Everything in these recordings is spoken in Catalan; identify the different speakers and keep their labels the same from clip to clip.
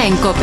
Speaker 1: en COPE.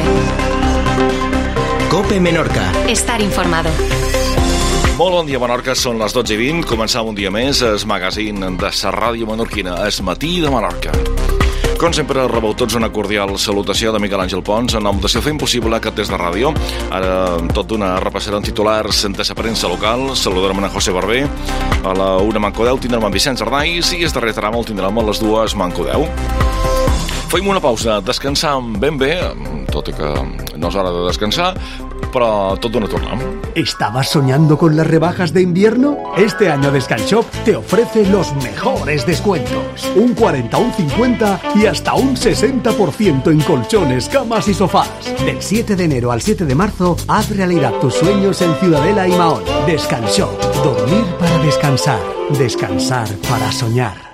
Speaker 2: COPE Menorca.
Speaker 1: Estar informado.
Speaker 3: Molt bon dia, Menorca. Són les 12:20. Començam un dia més el magazín de la ràdio menorquina, el Matí de Menorca. Com sempre, rebeu tots una cordial salutació de Miquel Àngel Pons en nom de Fem Possible, aquest des de ràdio. Ara, tot d'una, repassarem titulars de la premsa local. Saludarem a José Barber. A la 1 manco 10 tindrem en Vicenç Ardais i es darrer tram el tindrem a les 2 manco 10. Fem una pausa, descansam ben bé, tot i que no és hora de descansar, però tot d'una tornem.
Speaker 4: ¿Estabas soñando con las rebajas de invierno? Este año Descanshop te ofrece los mejores descuentos. Un 40, un 50 y hasta un 60% en colchones, camas y sofás. Del 7 de enero al 7 de marzo, haz realidad tus sueños en Ciudadela y Mahón. Descanshop. Dormir para descansar. Descansar para soñar.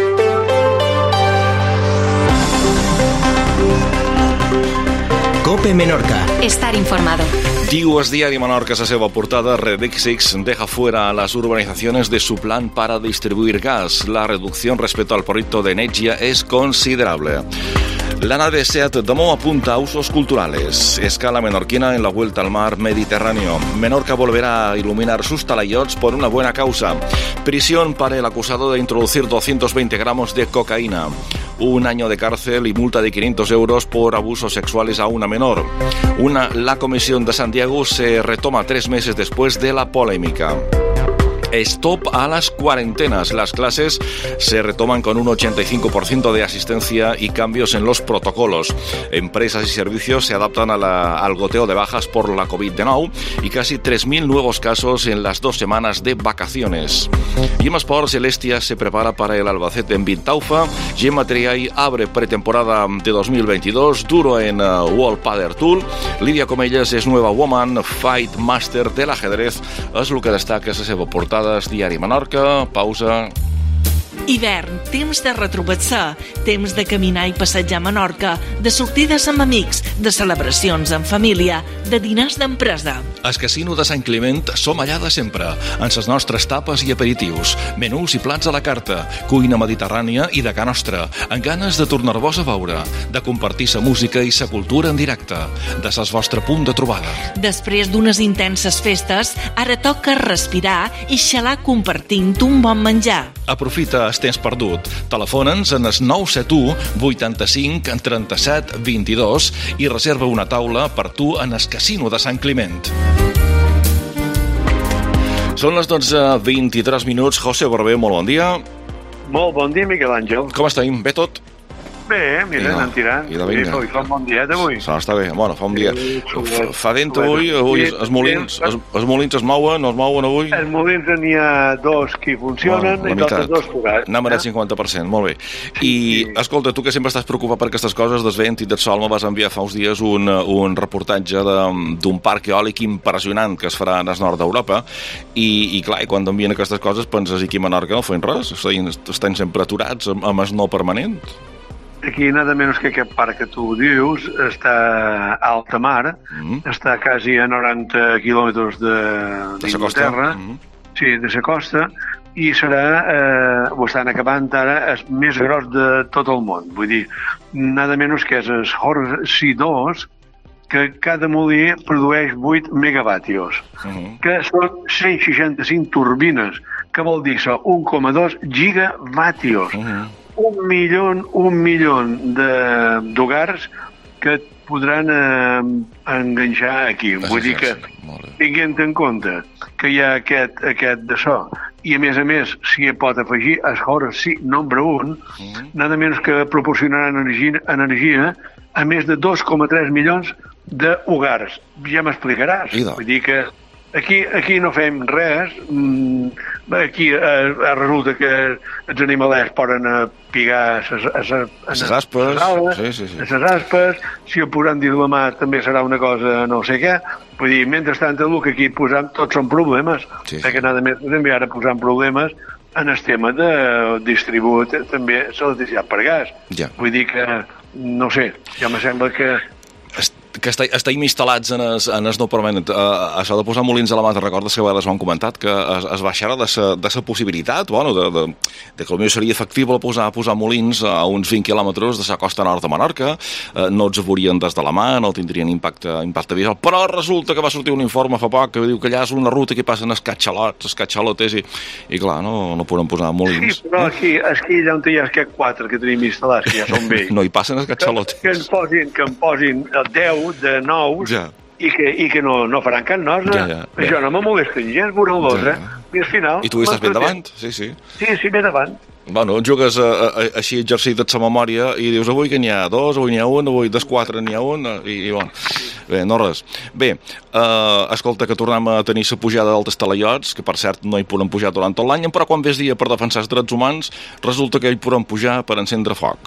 Speaker 2: COPE Menorca.
Speaker 1: Estar informado.
Speaker 3: Diu el diari Menorca a la seva portada: Redexix deja fuera a las urbanizaciones de su plan para distribuir gas. La reducción respecto al proyecto de Energia es considerable. La nave SEAT Damó apunta a usos culturales. Escala menorquina en la vuelta al mar Mediterráneo. Menorca volverá a iluminar sus talayots por una buena causa. Prisión para el acusado de introducir 220 gramos de cocaína. 1 año de cárcel y multa de 500 euros por abusos sexuales a una menor. La Comisión de Santiago se retoma 3 meses después de la polémica. Stop a las cuarentenas. Las clases se retoman con un 85% de asistencia y cambios en los protocolos. Empresas y servicios se adaptan al goteo de bajas por la COVID-19 y casi 3.000 nuevos casos en las 2 semanas de vacaciones. Y en Sport, Celestia se prepara para el Albacete en Vintaufa. Gemma Triay abre pretemporada de 2022, duro en World Padel Tour. Lídia Comelles es nueva Woman Fight Master del ajedrez. És el que destaca a la seva portada. Diari Menorca, pausa.
Speaker 5: Hivern, temps de retrobar-se, temps de caminar i passejar a Menorca, de sortides amb amics, de celebracions en família, de dinars d'empresa.
Speaker 3: Al Casino de Sant Climent som allà de sempre, amb les nostres tapes i aperitius, menús i plats a la carta, cuina mediterrània i de ca nostra, amb ganes de tornar-vos a veure, de compartir sa música i sa cultura en directe, de ses vostre punt de trobada.
Speaker 5: Després d'unes intenses festes, ara toca respirar i xalar compartint un bon menjar.
Speaker 3: Aprofita el temps perdut. Telefona'ns en el 971 85 37 22 i reserva una taula per tu en el Casino de Sant Climent. Són les 12:23. José Barber, molt bon dia.
Speaker 6: Molt bon dia, Miquel Àngel.
Speaker 3: Com estem? Bé tot?
Speaker 6: Bé, mira, anant tirant.
Speaker 3: I de vinga.
Speaker 6: Sí, fa un bon dia d'avui.
Speaker 3: Està bé, bueno, fa un dia. Fa vent avui els molins es mouen, no es mouen avui?
Speaker 6: Els molins n'hi ha 2 que funcionen i tots 2 forats.
Speaker 3: Anem al 50%, molt bé. I, escolta, tu que sempre estàs preocupat per aquestes coses del vent i del sol, me vas enviar fa uns dies un reportatge d'un parc eòlic impressionant que es farà en el nord d'Europa i clar, quan envien aquestes coses penses, i aquí a Menorca no feien res? Estan sempre aturats amb el no permanent?
Speaker 6: Aquí, nada menys que aquest parc que tu dius, està a alta mar, està quasi a 90 quilòmetres d'Inglaterra, sí, de la costa, i serà, ho estan acabant ara, el més gros de tot el món. Vull dir, nada menys que és el Hornsea 2, que cada molí produeix 8 megavatios, que són 165 turbines, que vol dir 1,2 gigavatios. Un milió d'hogars que podran enganxar aquí. Vull dir que, tinguent en compte que hi ha aquest d'això, i a més, s'hi pot afegir el Hornsea nombre 1, nada menys que proporcionarà energia a més de 2,3 milions d'hogars. Ja m'explicaràs. Vull dir que aquí no fem res. Aquí resulta que els animalets poden pigar les
Speaker 3: aspes,
Speaker 6: si ho posem dins la mà també serà una cosa no sé què. Vull dir, mentrestant el que aquí posam tots són problemes, perquè nada més també ara posam problemes en el tema de distribuir també l'electricitat per gas. Vull dir que, no sé, ja me sembla que
Speaker 3: Que estem instal·lats en el no permanent. Això de posar molins a la mà, te recordes que a vegades ho han comentat, que es baixarà de la possibilitat, bueno, de que potser seria factible posar molins a uns 20 quilòmetres de la costa nord de Menorca, no els veurien des de la mà, no tindrien impacte visual, però resulta que va sortir un informe fa poc que diu que allà és una ruta que passen escatxalotes i clar, no podem posar molins.
Speaker 6: Sí, però aquí allà on hi ha aquests 4 que tenim instal·lats, que ja són vells.
Speaker 3: No hi passen escatxalotes.
Speaker 6: Que en posin 10 de nous ja. I que no faran cap nosa. Ja. Això no me molesten gens, veureu-los, I al final...
Speaker 3: I tu hi estàs ben davant, sí.
Speaker 6: Sí, ben davant.
Speaker 3: Bueno, jugues així exercit de sa memòria i dius avui que n'hi ha 2, avui n'hi ha 1, avui dels 4 n'hi ha 1 i bueno, bé, no res. Bé, escolta, que tornem a tenir la pujada d'altes talaiots, que per cert no hi podem pujar durant tot l'any, però quan ves dia per defensar els drets humans resulta que hi podem pujar per encendre foc.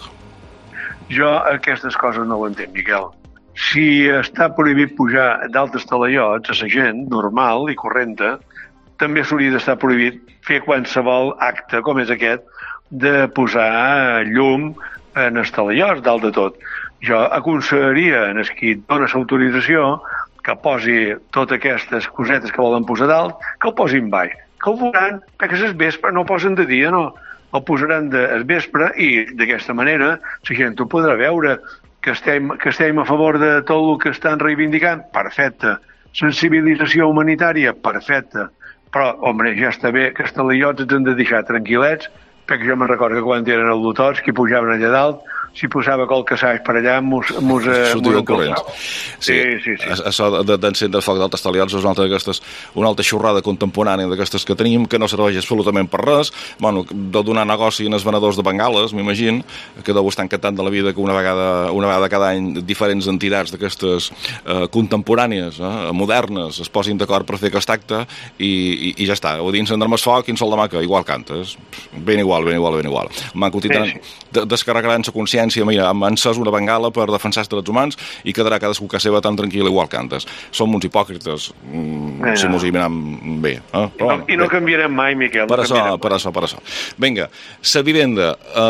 Speaker 6: Jo aquestes coses no ho entenc, Miquel. Si està prohibit pujar d'altes talaiots a la gent normal i correnta, també s'hauria d'estar prohibit fer qualsevol acte com és aquest de posar llum en els talaiots dalt de tot. Jo aconsellaria en qui dona l'autorització que posi totes aquestes cosetes que volen posar dalt, que el posin baix, que el veuran, perquè és vespre, no posen de dia, no. El posaran de vespre i d'aquesta manera la gent ho podrà veure, que estem a favor de tot el que estan reivindicant, perfecte. Sensibilització humanitària, perfecte. Però, home, ja està bé que els talaiots ens han de deixar tranquil·lets, perquè jo me'n recordo que quan eren els lotots, que pujaven allà dalt, si posava qualque assaig per allà, mos
Speaker 3: corrents. Sí. Això d'encendre foc d'altes taliots és una altra xorrada contemporània d'aquestes que tenim, que no serveix absolutament per res. Bueno, de donar negoci als venedors de bengales, m'imagino, que deu estar encantant de la vida que una vegada cada any diferents entitats d'aquestes contemporànies, modernes, es posin d'acord per fer aquest acte i ja està. Ho dir, encendre més foc i en sol de maca, igual cantes. Ben igual. Manco descarregaran la consciència, mira, hem encès una bengala per defensar els drets humans i quedarà cadascú que seva tan tranquil igual cantes. Som uns hipòcrites, si mos hi mirem bé.
Speaker 6: I no canviarem mai, Miquel.
Speaker 3: Per això. Vinga, la vivenda,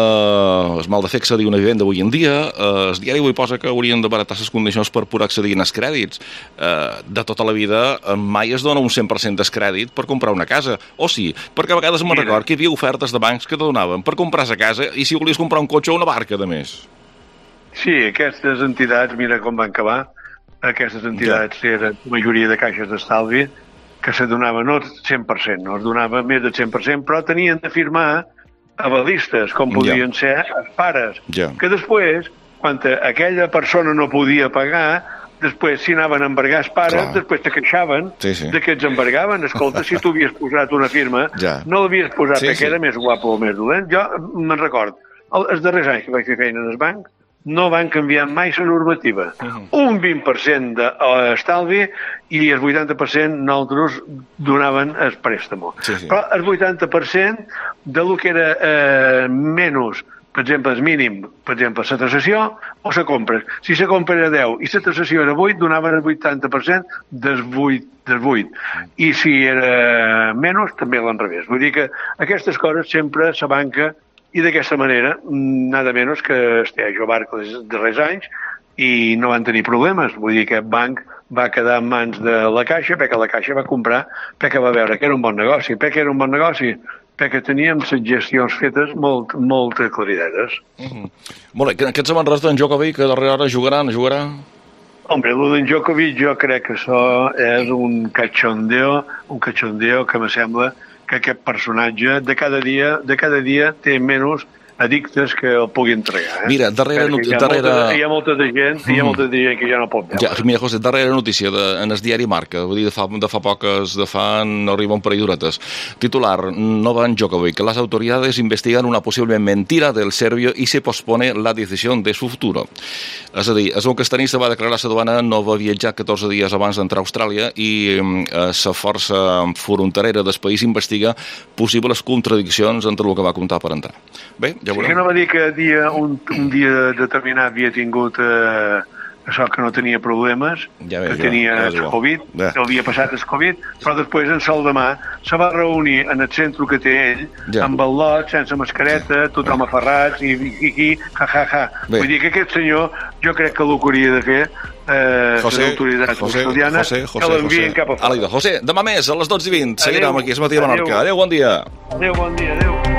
Speaker 3: és mal de fer accedir a una vivenda avui en dia, el diari avui posa que haurien de baratar les condicions per poder accedir als crèdits. De tota la vida mai es dona un 100% d'escrèdit per comprar una casa, o sí, perquè a vegades me'n record que hi havia ofertes de bancs que te donaven per comprar la casa i si volies comprar un cotxe o una barca, de més.
Speaker 6: Sí, aquestes entitats, mira com van acabar. Aquestes entitats eren la majoria de caixes d'estalvi que se donaven no 100%, no es donava més del 100%, però tenien de firmar avalistes, com podien ser els pares, que després, quan aquella persona no podia pagar, després si anaven a embargar els pares, després te queixaven de que ens embargaven. Escolta, si tu havies posat una firma, no l'havies posat perquè era més guapo o més dolent. Jo me'n record, els darrers anys que vaig fer feina en el banc, no van canviar mai la normativa. Un 20% d'estalvi i el 80% nosaltres donaven el préstamo. Però el 80% de lo que era menys, per exemple, el mínim, per exemple, la taxació o la compra. Si la compra era 10 i la taxació era 8, donaven el 80% del 8. I si era menys, també l'enrevés. Vull dir que aquestes coses sempre la banca i d'aquesta manera, nada menys que jo barco els darrers anys i no van tenir problemes. Vull dir que el banc va quedar en mans de la Caixa perquè la Caixa va comprar, perquè va veure que era un bon negoci. Perquè era un bon negoci? Perquè teníem les gestions fetes molt claridetes.
Speaker 3: Molt bé, aquests avançats d'en Djokovic que darrere hora jugarà?
Speaker 6: Hombre, el d'en Djokovic jo crec que això és un cachondeo que me sembla que aquest personatge de cada dia té menys addictes que el puguin entregar.
Speaker 3: Mira,
Speaker 6: hi ha molta de gent que ja no pot veure.
Speaker 3: Mira, José, darrera notícia en el diari Marca, vull dir, de fa no arriba un parell d'horetes. Titular, Novak Djokovic, las autoridades investigan una posible mentira del serbio y se pospone la decisión de su futuro. És a dir, el que tenista va declarar a la duana no va viatjar 14 dies abans d'entrar a Austràlia i la força fronterera del país investiga possibles contradiccions entre el que va comptar per entrar. Bé, ja veurem.
Speaker 6: Que no va dir que un dia determinat havia tingut això que no tenia problemes, que tenia Covid, havia passat el Covid, però després en Saldemà se va reunir en el centre que té ell, amb el lot, sense mascareta, tothom aferrats, i ja. Vull dir que aquest senyor, jo crec que el que hauria de fer les autoritats custodianes, que l'envien cap a fora.
Speaker 3: José, demà més, a les 12:20, seguirem aquí, a Matí de Menorca. Adéu, bon dia.
Speaker 6: Adéu, bon dia, adéu.